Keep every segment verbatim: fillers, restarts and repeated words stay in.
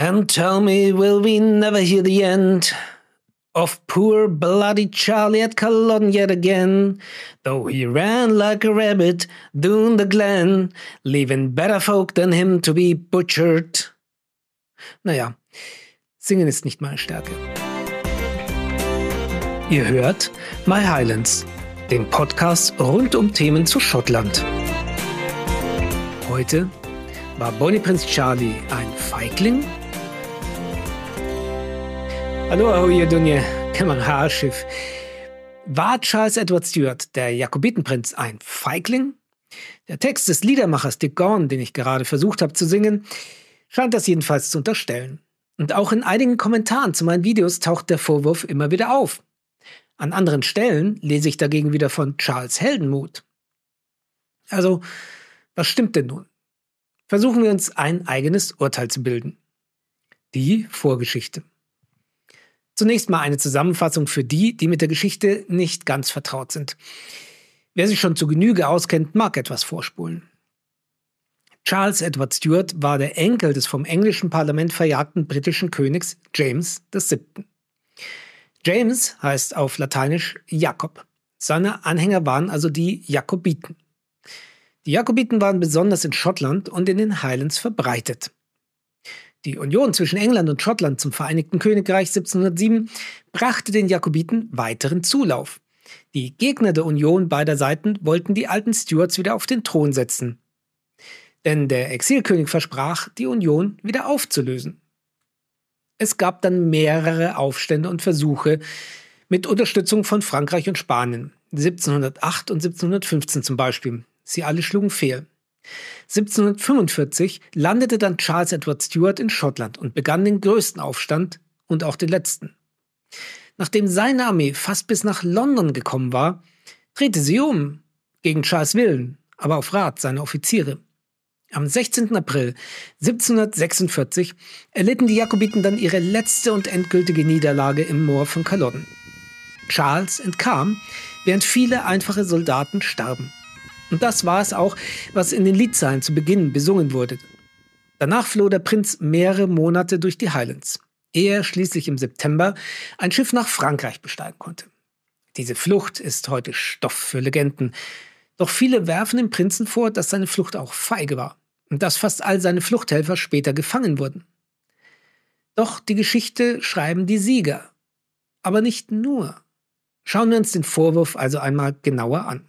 And tell me, will we never hear the end of poor bloody Charlie at Culloden yet again? Though he ran like a rabbit down the glen, leaving better folk than him to be butchered. Naja, singen ist nicht meine Stärke. Ihr hört My Highlands, den Podcast rund um Themen zu Schottland. Heute war Bonnie-Prinz Charlie ein Feigling? Hallo, ahoy, Dunje, Kämmer Haarschiff. War Charles Edward Stuart, der Jakobitenprinz, ein Feigling? Der Text des Liedermachers Dick Gaughan, den ich gerade versucht habe zu singen, scheint das jedenfalls zu unterstellen. Und auch in einigen Kommentaren zu meinen Videos taucht der Vorwurf immer wieder auf. An anderen Stellen lese ich dagegen wieder von Charles Heldenmut. Also, was stimmt denn nun? Versuchen wir uns ein eigenes Urteil zu bilden. Die Vorgeschichte. Zunächst mal eine Zusammenfassung für die, die mit der Geschichte nicht ganz vertraut sind. Wer sich schon zu Genüge auskennt, mag etwas vorspulen. Charles Edward Stuart war der Enkel des vom englischen Parlament verjagten britischen Königs James der Siebte. James heißt auf Lateinisch Jakob. Seine Anhänger waren also die Jakobiten. Die Jakobiten waren besonders in Schottland und in den Highlands verbreitet. Die Union zwischen England und Schottland zum Vereinigten Königreich siebzehnhundertsieben brachte den Jakobiten weiteren Zulauf. Die Gegner der Union beider Seiten wollten die alten Stuarts wieder auf den Thron setzen. Denn der Exilkönig versprach, die Union wieder aufzulösen. Es gab dann mehrere Aufstände und Versuche mit Unterstützung von Frankreich und Spanien. siebzehnhundertacht und siebzehnhundertfünfzehn zum Beispiel. Sie alle schlugen fehl. siebzehnhundertfünfundvierzig landete dann Charles Edward Stuart in Schottland und begann den größten Aufstand und auch den letzten. Nachdem seine Armee fast bis nach London gekommen war, drehte sie um, gegen Charles' Willen, aber auf Rat seiner Offiziere. Am sechzehnten April siebzehnhundertsechsundvierzig erlitten die Jakobiten dann ihre letzte und endgültige Niederlage im Moor von Culloden. Charles entkam, während viele einfache Soldaten starben. Und das war es auch, was in den Liedzeilen zu Beginn besungen wurde. Danach floh der Prinz mehrere Monate durch die Highlands, ehe er schließlich im September ein Schiff nach Frankreich besteigen konnte. Diese Flucht ist heute Stoff für Legenden. Doch viele werfen dem Prinzen vor, dass seine Flucht auch feige war und dass fast all seine Fluchthelfer später gefangen wurden. Doch die Geschichte schreiben die Sieger. Aber nicht nur. Schauen wir uns den Vorwurf also einmal genauer an.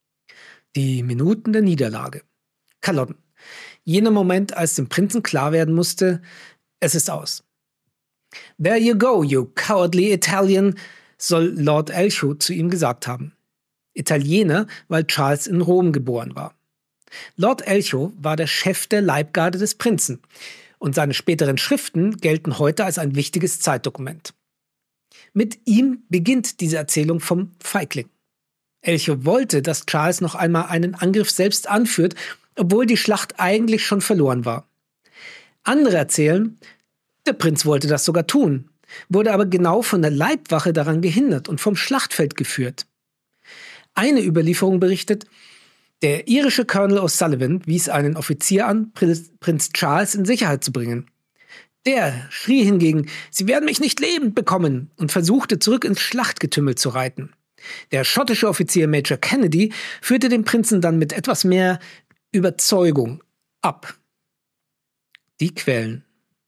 Die Minuten der Niederlage. Culloden. Jener Moment, als dem Prinzen klar werden musste, es ist aus. There you go, you cowardly Italian, soll Lord Elcho zu ihm gesagt haben. Italiener, weil Charles in Rom geboren war. Lord Elcho war der Chef der Leibgarde des Prinzen und seine späteren Schriften gelten heute als ein wichtiges Zeitdokument. Mit ihm beginnt diese Erzählung vom Feigling. Elcho wollte, dass Charles noch einmal einen Angriff selbst anführt, obwohl die Schlacht eigentlich schon verloren war. Andere erzählen, der Prinz wollte das sogar tun, wurde aber genau von der Leibwache daran gehindert und vom Schlachtfeld geführt. Eine Überlieferung berichtet, der irische Colonel O'Sullivan wies einen Offizier an, Prinz Charles in Sicherheit zu bringen. Der schrie hingegen, sie werden mich nicht lebend bekommen, und versuchte zurück ins Schlachtgetümmel zu reiten. Der schottische Offizier Major Kennedy führte den Prinzen dann mit etwas mehr Überzeugung ab. Die Quellen.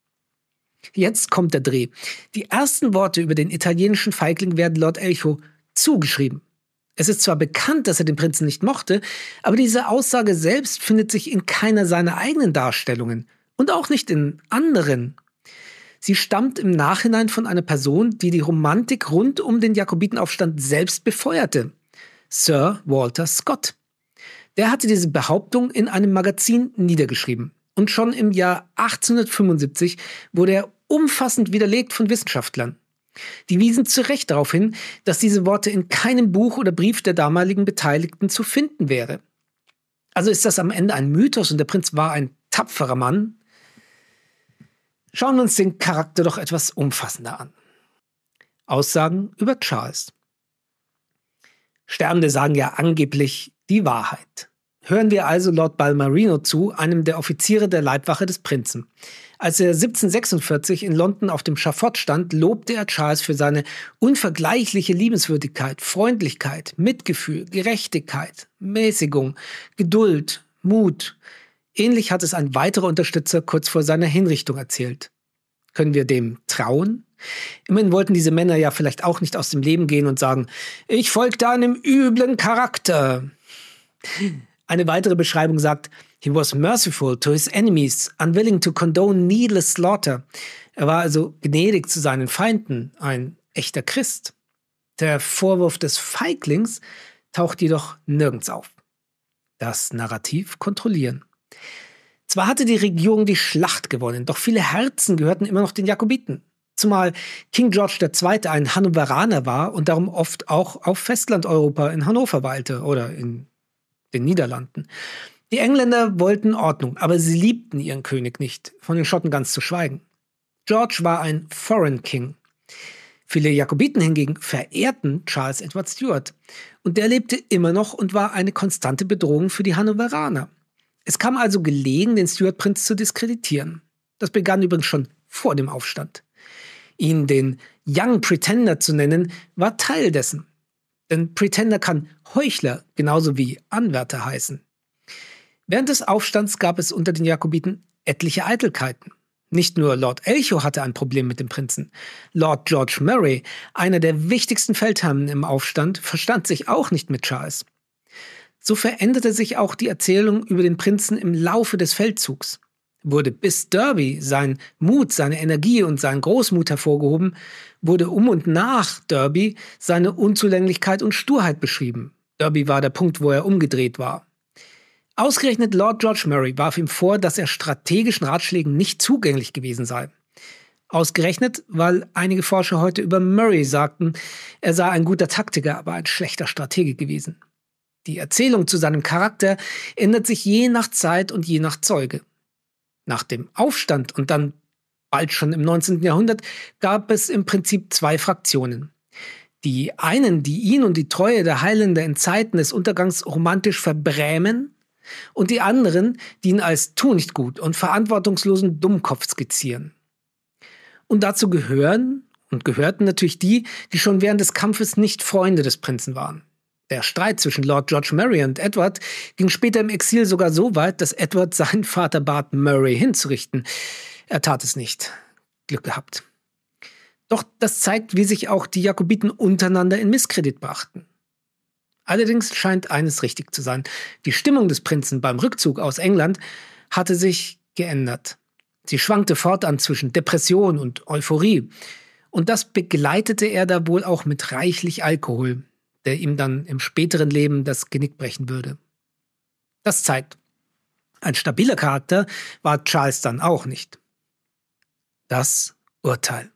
Jetzt kommt der Dreh. Die ersten Worte über den italienischen Feigling werden Lord Elcho zugeschrieben. Es ist zwar bekannt, dass er den Prinzen nicht mochte, aber diese Aussage selbst findet sich in keiner seiner eigenen Darstellungen und auch nicht in anderen. Sie stammt im Nachhinein von einer Person, die die Romantik rund um den Jakobitenaufstand selbst befeuerte. Sir Walter Scott. Der hatte diese Behauptung in einem Magazin niedergeschrieben. Und schon im Jahr achtzehnhundertfünfundsiebzig wurde er umfassend widerlegt von Wissenschaftlern. Die wiesen zu Recht darauf hin, dass diese Worte in keinem Buch oder Brief der damaligen Beteiligten zu finden wäre. Also ist das am Ende ein Mythos und der Prinz war ein tapferer Mann? Schauen wir uns den Charakter doch etwas umfassender an. Aussagen über Charles. Sterbende sagen ja angeblich die Wahrheit. Hören wir also Lord Balmerino zu, einem der Offiziere der Leibwache des Prinzen. Als er siebzehnhundertsechsundvierzig in London auf dem Schafott stand, lobte er Charles für seine unvergleichliche Liebenswürdigkeit, Freundlichkeit, Mitgefühl, Gerechtigkeit, Mäßigung, Geduld, Mut. Ähnlich hat es ein weiterer Unterstützer kurz vor seiner Hinrichtung erzählt. Können wir dem trauen? Immerhin wollten diese Männer ja vielleicht auch nicht aus dem Leben gehen und sagen, ich folgte einem üblen Charakter. Eine weitere Beschreibung sagt, he was merciful to his enemies, unwilling to condone needless slaughter. Er war also gnädig zu seinen Feinden, ein echter Christ. Der Vorwurf des Feiglings taucht jedoch nirgends auf. Das Narrativ kontrollieren. Zwar hatte die Regierung die Schlacht gewonnen, doch viele Herzen gehörten immer noch den Jakobiten. Zumal King George der Zweite ein Hannoveraner war und darum oft auch auf Festlandeuropa in Hannover weilte oder in den Niederlanden. Die Engländer wollten Ordnung, aber sie liebten ihren König nicht, von den Schotten ganz zu schweigen. George war ein Foreign King. Viele Jakobiten hingegen verehrten Charles Edward Stuart. Und der lebte immer noch und war eine konstante Bedrohung für die Hannoveraner. Es kam also gelegen, den Stuart-Prinz zu diskreditieren. Das begann übrigens schon vor dem Aufstand. Ihn den Young Pretender zu nennen, war Teil dessen. Denn Pretender kann Heuchler genauso wie Anwärter heißen. Während des Aufstands gab es unter den Jakobiten etliche Eitelkeiten. Nicht nur Lord Elcho hatte ein Problem mit dem Prinzen. Lord George Murray, einer der wichtigsten Feldherren im Aufstand, verstand sich auch nicht mit Charles. So veränderte sich auch die Erzählung über den Prinzen im Laufe des Feldzugs. Wurde bis Derby sein Mut, seine Energie und sein Großmut hervorgehoben, wurde um und nach Derby seine Unzulänglichkeit und Sturheit beschrieben. Derby war der Punkt, wo er umgedreht war. Ausgerechnet Lord George Murray warf ihm vor, dass er strategischen Ratschlägen nicht zugänglich gewesen sei. Ausgerechnet, weil einige Forscher heute über Murray sagten, er sei ein guter Taktiker, aber ein schlechter Stratege gewesen. Die Erzählung zu seinem Charakter ändert sich je nach Zeit und je nach Zeuge. Nach dem Aufstand und dann bald schon im neunzehnten Jahrhundert gab es im Prinzip zwei Fraktionen. Die einen, die ihn und die Treue der Highlander in Zeiten des Untergangs romantisch verbrämen, und die anderen, die ihn als tu nicht gut und verantwortungslosen Dummkopf skizzieren. Und dazu gehören und gehörten natürlich die, die schon während des Kampfes nicht Freunde des Prinzen waren. Der Streit zwischen Lord George Murray und Edward ging später im Exil sogar so weit, dass Edward seinen Vater bat, Murray hinzurichten. Er tat es nicht. Glück gehabt. Doch das zeigt, wie sich auch die Jakobiten untereinander in Misskredit brachten. Allerdings scheint eines richtig zu sein. Die Stimmung des Prinzen beim Rückzug aus England hatte sich geändert. Sie schwankte fortan zwischen Depression und Euphorie. Und das begleitete er da wohl auch mit reichlich Alkohol, der ihm dann im späteren Leben das Genick brechen würde. Das zeigt, ein stabiler Charakter war Charles dann auch nicht. Das Urteil.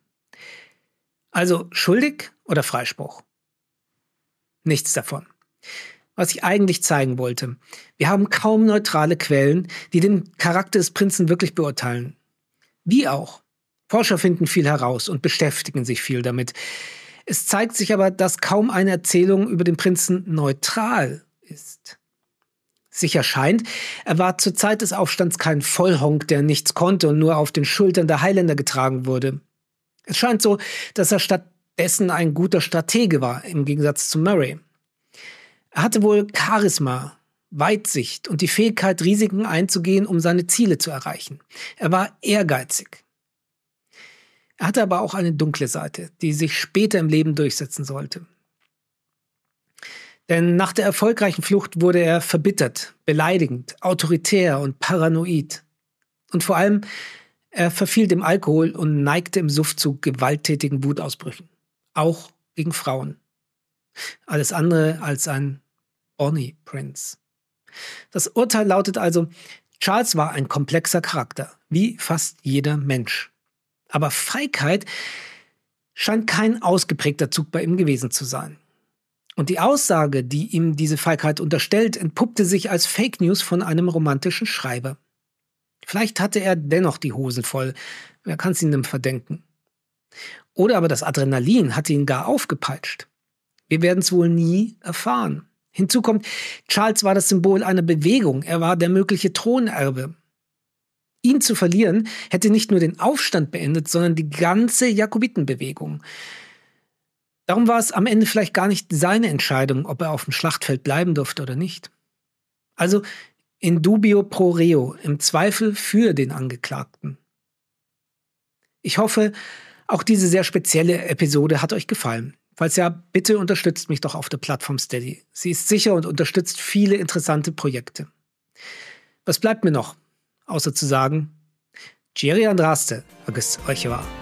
Also schuldig oder Freispruch? Nichts davon. Was ich eigentlich zeigen wollte. Wir haben kaum neutrale Quellen, die den Charakter des Prinzen wirklich beurteilen. Wie auch. Forscher finden viel heraus und beschäftigen sich viel damit. Es zeigt sich aber, dass kaum eine Erzählung über den Prinzen neutral ist. Sicher scheint, er war zur Zeit des Aufstands kein Vollhonk, der nichts konnte und nur auf den Schultern der Highlander getragen wurde. Es scheint so, dass er stattdessen ein guter Stratege war, im Gegensatz zu Murray. Er hatte wohl Charisma, Weitsicht und die Fähigkeit, Risiken einzugehen, um seine Ziele zu erreichen. Er war ehrgeizig. Er hatte aber auch eine dunkle Seite, die sich später im Leben durchsetzen sollte. Denn nach der erfolgreichen Flucht wurde er verbittert, beleidigend, autoritär und paranoid. Und vor allem, er verfiel dem Alkohol und neigte im Suff zu gewalttätigen Wutausbrüchen. Auch gegen Frauen. Alles andere als ein Bonnie Prince. Das Urteil lautet also, Charles war ein komplexer Charakter, wie fast jeder Mensch. Aber Feigheit scheint kein ausgeprägter Zug bei ihm gewesen zu sein. Und die Aussage, die ihm diese Feigheit unterstellt, entpuppte sich als Fake News von einem romantischen Schreiber. Vielleicht hatte er dennoch die Hosen voll, wer kann es ihm verdenken? Oder aber das Adrenalin hatte ihn gar aufgepeitscht. Wir werden es wohl nie erfahren. Hinzu kommt, Charles war das Symbol einer Bewegung, er war der mögliche Thronerbe. Ihn zu verlieren, hätte nicht nur den Aufstand beendet, sondern die ganze Jakobitenbewegung. Darum war es am Ende vielleicht gar nicht seine Entscheidung, ob er auf dem Schlachtfeld bleiben durfte oder nicht. Also in dubio pro reo, im Zweifel für den Angeklagten. Ich hoffe, auch diese sehr spezielle Episode hat euch gefallen. Falls ja, bitte unterstützt mich doch auf der Plattform Steady. Sie ist sicher und unterstützt viele interessante Projekte. Was bleibt mir noch, außer zu sagen, Jerry Andraste, vergiss euch war.